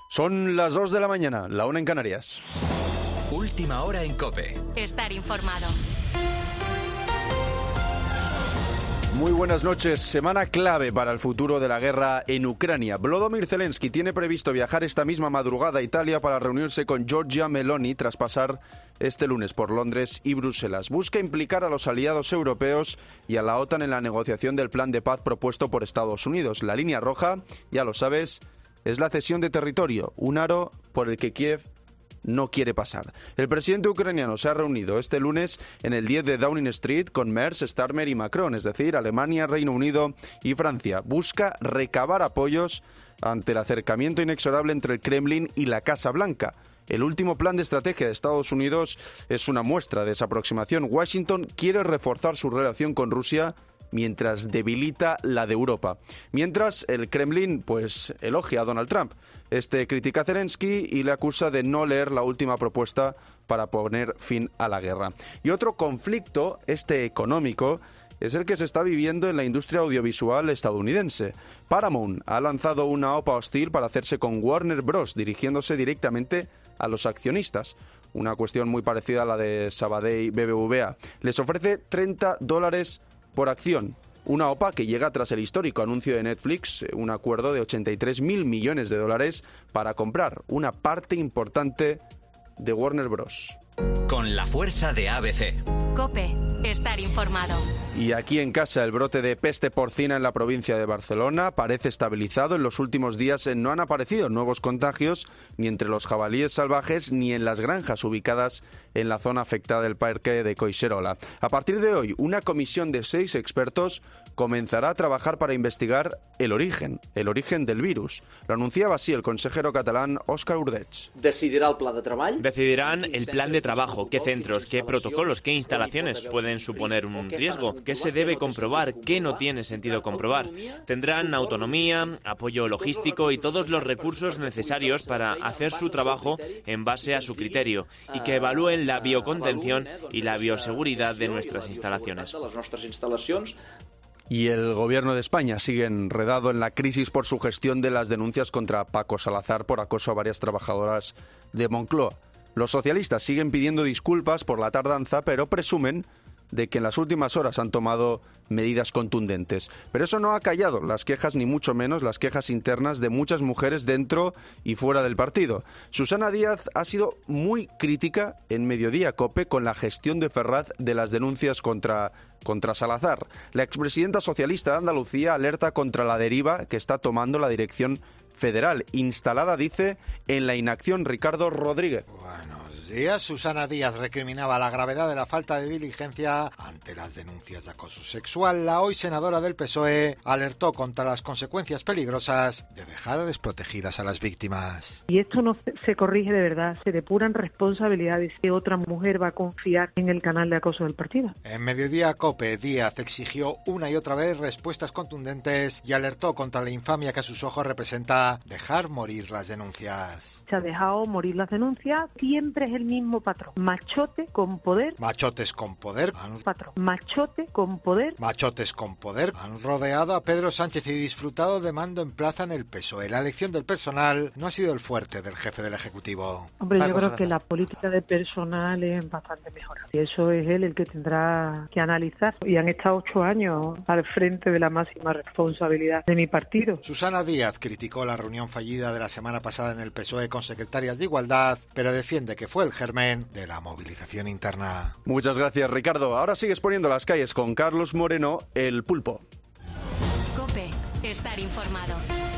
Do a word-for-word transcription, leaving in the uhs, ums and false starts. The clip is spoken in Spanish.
Son las dos de la mañana, la una en Canarias. Última hora en COPE. Estar informado. Muy buenas noches. Semana clave para el futuro de la guerra en Ucrania. Volodymyr Zelensky tiene previsto viajar esta misma madrugada a Italia para reunirse con Giorgia Meloni tras pasar este lunes por Londres y Bruselas. Busca implicar a los aliados europeos y a la OTAN en la negociación del plan de paz propuesto por Estados Unidos. La línea roja, ya lo sabes, es la cesión de territorio, un aro por el que Kiev no quiere pasar. El presidente ucraniano se ha reunido este lunes en el diez de Downing Street con Merz, Starmer y Macron, es decir, Alemania, Reino Unido y Francia. Busca recabar apoyos ante el acercamiento inexorable entre el Kremlin y la Casa Blanca. El último plan de estrategia de Estados Unidos es una muestra de esa aproximación. Washington quiere reforzar su relación con Rusia mientras debilita la de Europa. Mientras, el Kremlin pues elogia a Donald Trump. Este critica a Zelensky y le acusa de no leer la última propuesta para poner fin a la guerra. Y otro conflicto, este económico, es el que se está viviendo en la industria audiovisual estadounidense. Paramount ha lanzado una OPA hostil para hacerse con Warner Bros., dirigiéndose directamente a los accionistas. Una cuestión muy parecida a la de Sabadell B B V A. Les ofrece treinta dólares por acción. Una OPA que llega tras el histórico anuncio de Netflix, un acuerdo de ochenta y tres mil millones de dólares para comprar una parte importante de Warner Bros. Con la fuerza de A B C. COPE. Estar informado. Y aquí en casa, el brote de peste porcina en la provincia de Barcelona parece estabilizado. En los últimos días no han aparecido nuevos contagios ni entre los jabalíes salvajes ni en las granjas ubicadas en la zona afectada del parque de Collserola. A partir de hoy, una comisión de seis expertos comenzará a trabajar para investigar el origen, el origen del virus. Lo anunciaba así el consejero catalán Òscar Ordeig. Decidirá el plan de trabajo. Decidirán el plan de trabajo, qué centros, qué protocolos, qué instalaciones pueden suponer un riesgo, qué se debe comprobar, qué no tiene sentido comprobar. Tendrán autonomía, apoyo logístico y todos los recursos necesarios para hacer su trabajo en base a su criterio y que evalúen la biocontención y la bioseguridad de nuestras instalaciones. Y el gobierno de España sigue enredado en la crisis por su gestión de las denuncias contra Paco Salazar por acoso a varias trabajadoras de Moncloa. Los socialistas siguen pidiendo disculpas por la tardanza, pero presumen de que en las últimas horas han tomado medidas contundentes. Pero eso no ha callado las quejas, ni mucho menos las quejas internas de muchas mujeres dentro y fuera del partido. Susana Díaz ha sido muy crítica en Mediodía COPE con la gestión de Ferraz de las denuncias contra, contra Salazar. La expresidenta socialista de Andalucía alerta contra la deriva que está tomando la dirección federal, instalada, dice, en la inacción. Ricardo Rodríguez. Buenos días. Susana Díaz recriminaba la gravedad de la falta de diligencia ante las denuncias de acoso sexual. La hoy senadora del P S O E alertó contra las consecuencias peligrosas de dejar desprotegidas a las víctimas. Y esto no se corrige de verdad, se depuran responsabilidades que otra mujer va a confiar en el canal de acoso del partido. En Mediodía COPE, Díaz exigió una y otra vez respuestas contundentes y alertó contra la infamia que a sus ojos representa dejar morir las denuncias. Se ha dejado morir las denuncias, siempre es el mismo patrón. Machote con poder. Machotes con poder. Han... Patrón. Machote con poder. Machotes con poder. Han rodeado a Pedro Sánchez y disfrutado de mando en plaza en el P S O E. La elección del personal no ha sido el fuerte del jefe del Ejecutivo. Hombre, yo creo que la política de personal es bastante mejorada. Y eso es él el que tendrá que analizar. Y han estado ocho años al frente de la máxima responsabilidad de mi partido. Susana Díaz criticó la reunión fallida de la semana pasada en el P S O E con secretarias de Igualdad, pero defiende que fue el germen de la movilización interna. Muchas gracias, Ricardo. Ahora sigues poniendo las calles con Carlos Moreno, el pulpo. COPE. Estar informado.